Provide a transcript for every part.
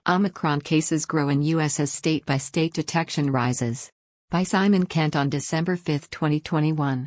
Omicron cases grow in U.S. as state-by-state detection rises. By Simon Kent on December 5, 2021.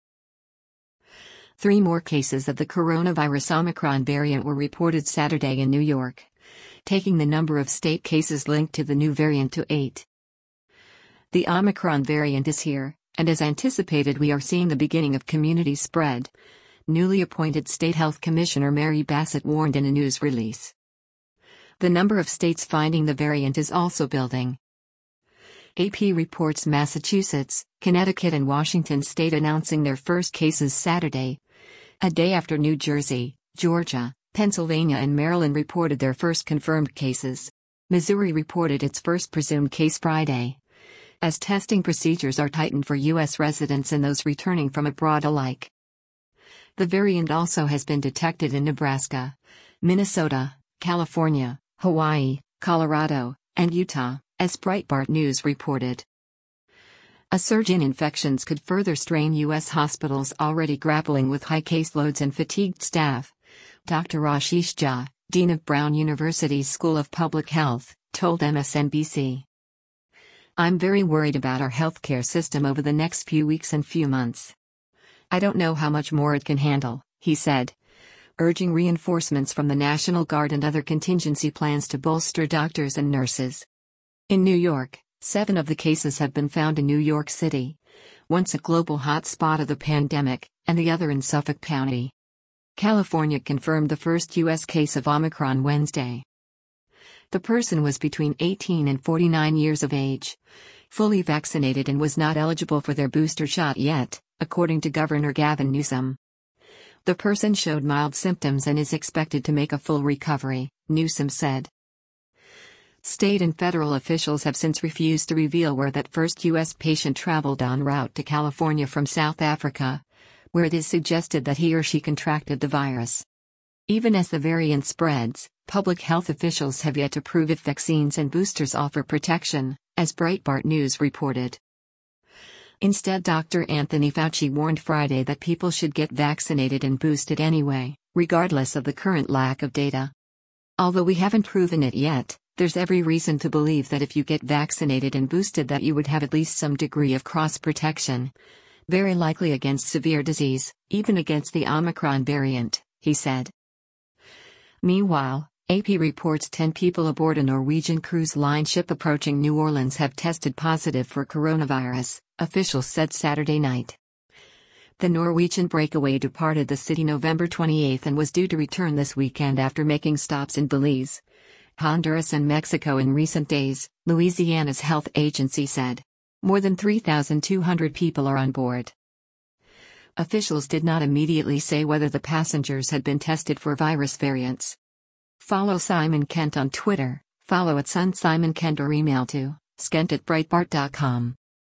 3 more cases of the coronavirus Omicron variant were reported Saturday in New York, taking the number of state cases linked to the new variant to 8. The Omicron variant is here, and as anticipated, we are seeing the beginning of community spread, newly appointed State Health Commissioner Mary Bassett warned in a news release. The number of states finding the variant is also building. AP reports Massachusetts, Connecticut, and Washington state announcing their first cases Saturday, a day after New Jersey, Georgia, Pennsylvania, and Maryland reported their first confirmed cases. Missouri reported its first presumed case Friday, as testing procedures are tightened for U.S. residents and those returning from abroad alike. The variant also has been detected in Nebraska, Minnesota, California, Hawaii, Colorado, and Utah, as Breitbart News reported. A surge in infections could further strain U.S. hospitals already grappling with high caseloads and fatigued staff, Dr. Ashish Jha, dean of Brown University's School of Public Health, told MSNBC. "I'm very worried about our healthcare system over the next few weeks and few months. I don't know how much more it can handle," he said, urging reinforcements from the National Guard and other contingency plans to bolster doctors and nurses. In New York, 7 of the cases have been found in New York City, once a global hotspot of the pandemic, and the other in Suffolk County. California confirmed the first U.S. case of Omicron Wednesday. The person was between 18 and 49 years of age, fully vaccinated, and was not eligible for their booster shot yet, according to Governor Gavin Newsom. The person showed mild symptoms and is expected to make a full recovery, Newsom said. State and federal officials have since refused to reveal where that first U.S. patient traveled en route to California from South Africa, where it is suggested that he or she contracted the virus. Even as the variant spreads, public health officials have yet to prove if vaccines and boosters offer protection, as Breitbart News reported. Instead, Dr. Anthony Fauci warned Friday that people should get vaccinated and boosted anyway, regardless of the current lack of data. "Although we haven't proven it yet, there's every reason to believe that if you get vaccinated and boosted that you would have at least some degree of cross-protection, very likely against severe disease, even against the Omicron variant," he said. Meanwhile, AP reports 10 people aboard a Norwegian cruise line ship approaching New Orleans have tested positive for coronavirus, officials said Saturday night. The Norwegian breakaway departed the city November 28 and was due to return this weekend after making stops in Belize, Honduras, and Mexico in recent days, Louisiana's health agency said. More than 3,200 people are on board. Officials did not immediately say whether the passengers had been tested for virus variants. Follow Simon Kent on Twitter, follow @SunSimonKent or email to skent@breitbart.com.